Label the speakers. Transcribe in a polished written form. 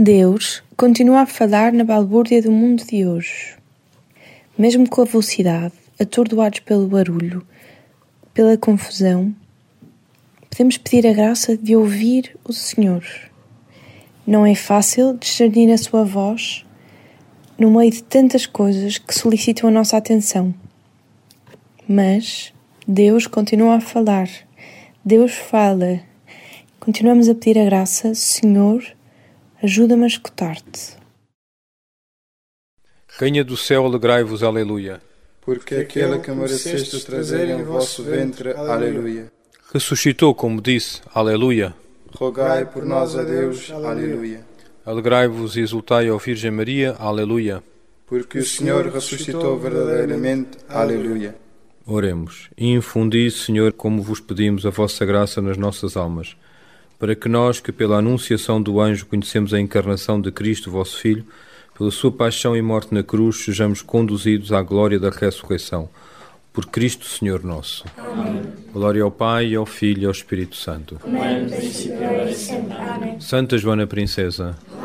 Speaker 1: Deus continua a falar na balbúrdia do mundo de hoje. Mesmo com a velocidade, atordoados pelo barulho, pela confusão, podemos pedir a graça de ouvir o Senhor. Não é fácil discernir a sua voz no meio de tantas coisas que solicitam a nossa atenção. Mas Deus continua a falar. Deus fala. Continuamos a pedir a graça. Senhor, ajuda-me a escutar-te.
Speaker 2: Rainha do céu, alegrai-vos, aleluia.
Speaker 3: Porque aquele que mereceste trazer em vosso ventre, aleluia.
Speaker 2: Ressuscitou, como disse, aleluia.
Speaker 3: Rogai por nós a Deus, aleluia.
Speaker 2: Alegrai-vos e exultai, ó Virgem Maria, aleluia.
Speaker 3: Porque o Senhor ressuscitou verdadeiramente, aleluia.
Speaker 2: Oremos. E infundi, Senhor, como vos pedimos, a vossa graça nas nossas almas, para que nós, que pela anunciação do anjo conhecemos a encarnação de Cristo, vosso Filho, pela sua paixão e morte na cruz, sejamos conduzidos à glória da ressurreição. Por Cristo, Senhor nosso.
Speaker 4: Amém.
Speaker 2: Glória ao Pai, ao Filho e ao Espírito Santo.
Speaker 4: Como é no princípio, agora e sempre. Amém.
Speaker 2: Santa Joana Princesa,